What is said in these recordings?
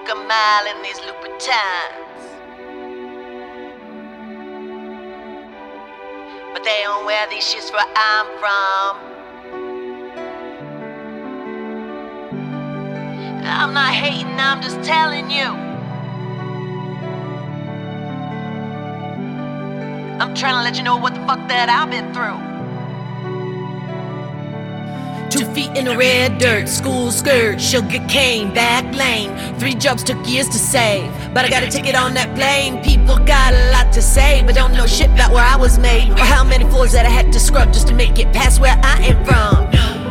walk a mile in these Louboutins, but they don't wear these shits where I'm from. I'm not hating, I'm just telling you. I'm trying to let you know what the fuck that I've been through. 2 feet in the red dirt, school skirt, sugar cane, back lane. 3 jobs took years to save, but I got a ticket on that plane. People got a lot to say, but don't know shit about where I was made, or how many floors that I had to scrub just to make it past where I am from.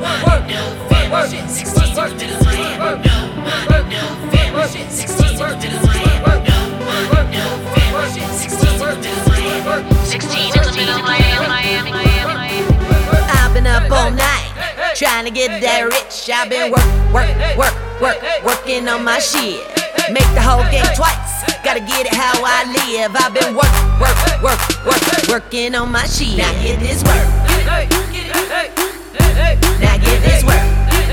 I've been up all night trying to get that rich. I've been working on my shit. Make the whole game twice, gotta get it how I live. I've been working on my shit. Now get this work. Now get this work.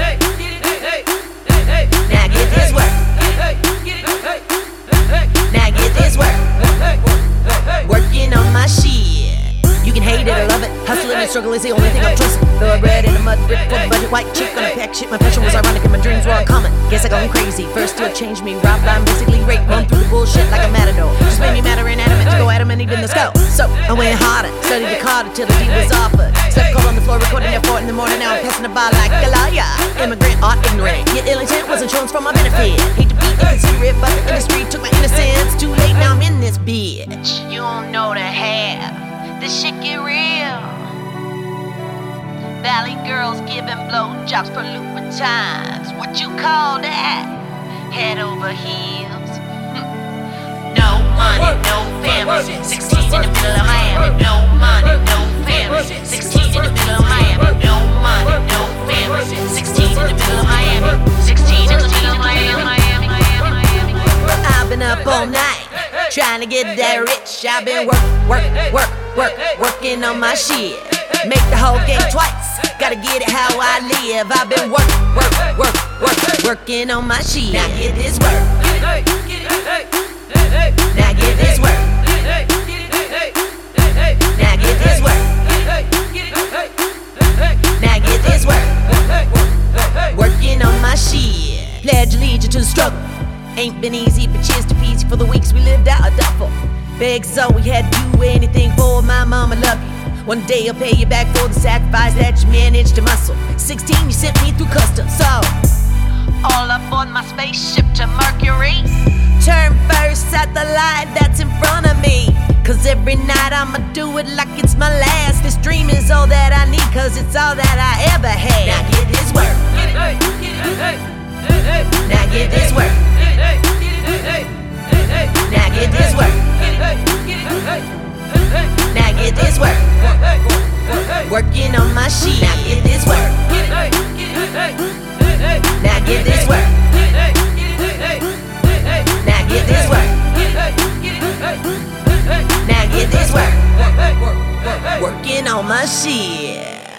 Now get this work. Now get this work. Working on my shit. You can hate it or love it. Hustling and struggle is the only thing I'm trusting. Thoroughbred in a mud brick for the budget. White chick on a pack shit. My passion was ironic and my dreams were uncommon. Guess I gone crazy. First to change me. Rob, blind, basically rape. Run through the bullshit like a matador. Just made me madder and adamant to go at him and even the skull. So I went harder. Studied the card till the deed was offered. Slept cold on the floor, recording at 4 in the morning. Now I'm passing the bar like a lawyer. Immigrant, art ignorant. Your ill intent was insurance for my benefit. Hate to be inconsiderate, but the industry took my innocence. Too late, now I'm in this bitch. You don't know the half. This shit get real. Valley girls giving blowjobs for Louboutins. What you call that? Head over heels. No money, no family. 16 in the middle of Miami. No money, no family. 16 in the middle of Miami. No money, no family. 16 in the middle of Miami. 16 in the middle of Miami. I've been up all night trying to get that rich. I've been working on my shit. Make the whole game twice, gotta get it how I live. I've been working on my shit. Now get this work. Now get this work. Now get this work. Now get this work. Working on my shit. Pledge allegiance to the struggle. Ain't been easy, but cheers to peasy for the weeks we lived out a duffel. Beg so we had to do anything for my mama love you. One day I'll pay you back for the sacrifice that you managed to muscle. 16, you sent me through customs, so all up on my spaceship to Mercury. turn first at the light that's in front of me. Cause every night I'ma do it like it's my last. This dream is all that I need, cause it's all that I ever had. Now get this work. Now get this work. Now get this work. Now get this work. Working on my shit. Now get this work. Now get this work. Now get this work. Now get this work. Working on my shit.